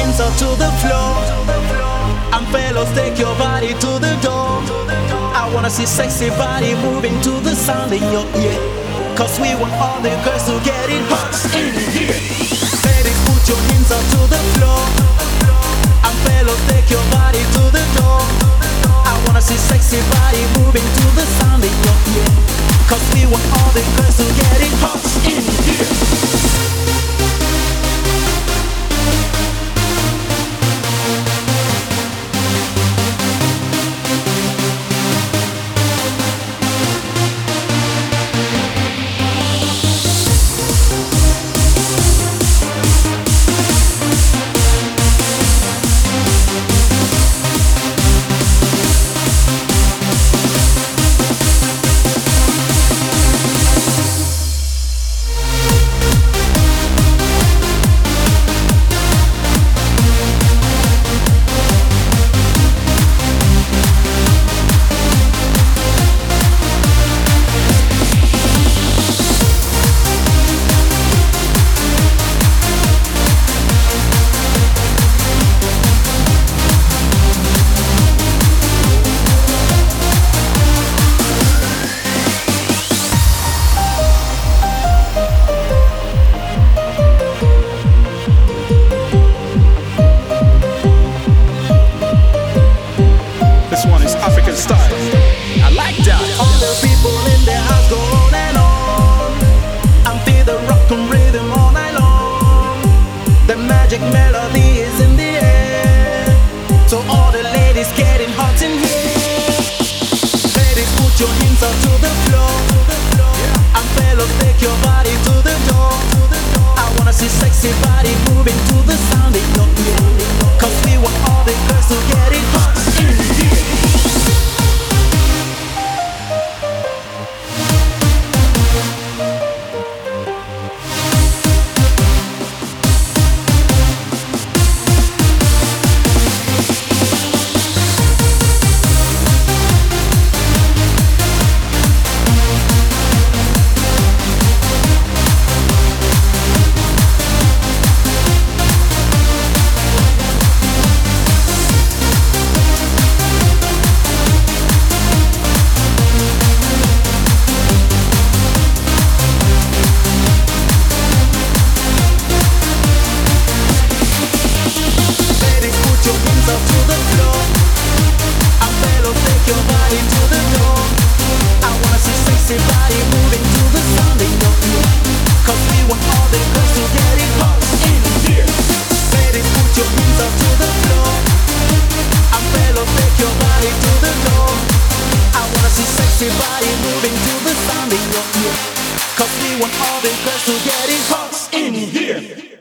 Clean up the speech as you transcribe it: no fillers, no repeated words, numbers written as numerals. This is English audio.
hands up to the floor. And fellas, take your body to the door. I wanna see sexy body moving to the sound in your ear. Cause we want all the girls to get it hot in here. Ladies, put your hands up to the floor. And fellas, take your body to the door. I wanna see sexy body moving to the sound in your ear. Cause we want all the girls to get it hot in here. African style. I like that. All the people in the house go on and on and feel the rock and rhythm all night long. The magic melody is in the air. So all the ladies getting hot in here. Ladies, put your hands up to the floor. And fellas, take your body to the door. I wanna see sexy body moving to the sound in your ear. Cause we want all the girls to get it hot in here. Everybody moving to the sound in your ear. Cause we want all the girls to get it hot in here.